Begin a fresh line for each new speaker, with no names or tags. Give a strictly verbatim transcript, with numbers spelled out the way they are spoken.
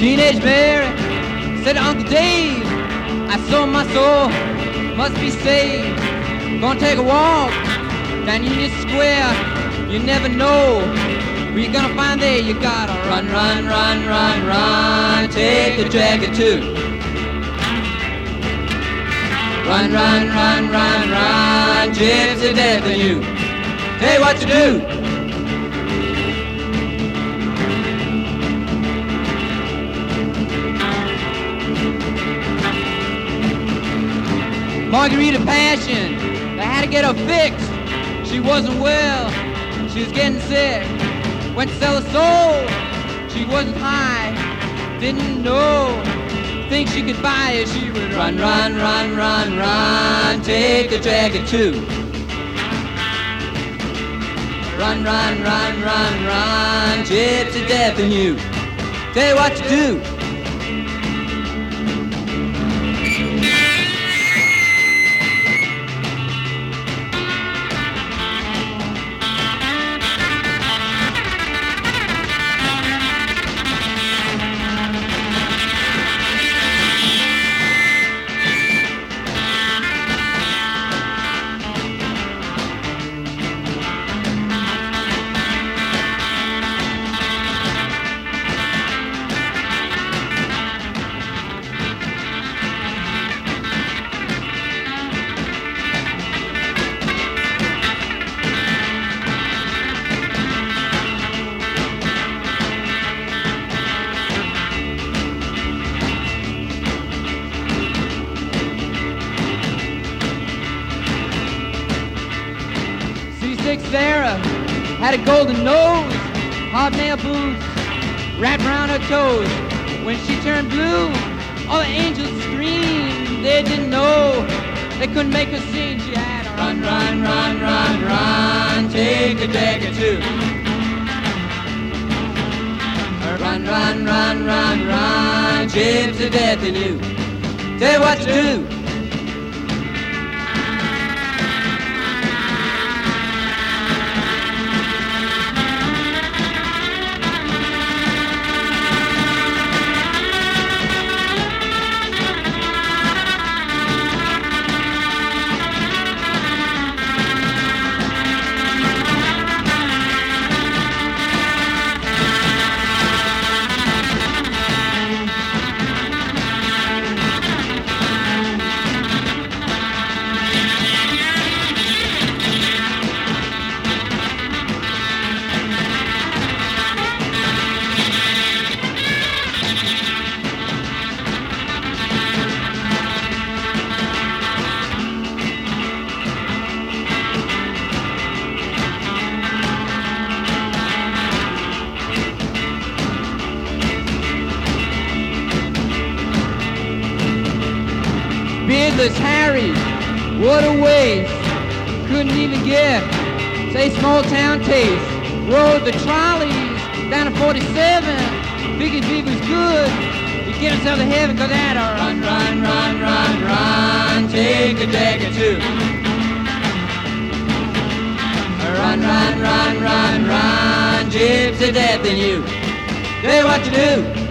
Teenage Mary said to Uncle Dave, I sold my soul, must be saved. Gonna take a walk down Union Square. You never know who you're gonna find there. You gotta run, run, run, run, run. Take the jacket too. Run, run, run, run, run. Gypsy death in you. Tell you what to do. Margarita Passion, they had to get her fixed. She wasn't well, she was getting sick. Went to sell her soul, she wasn't high. Didn't know, think she could buy it. She would run, run, run, run, run. Take the jacket too. Run, run, run, run, run. Gypsy death in you. Tell you what to do. Sarah had a golden nose, hobnail boots wrapped around her toes. When she turned blue, all the angels screamed. They didn't know, they couldn't make her sing. She had a run, run, run, run, run. Take a jacket too. Run, run, run, run, run. Gypsy death in you. Tell you what to do. Beardless Harry, what a waste. Couldn't even get, say, small town taste. Rode the trolleys down to forty-seven. Figured Big was good. He'd get himself to heaven, cause that a run, run, run, run, run. Take a jacket too. Run, run, run, run, run. Gypsy death in you. Tell you what to do.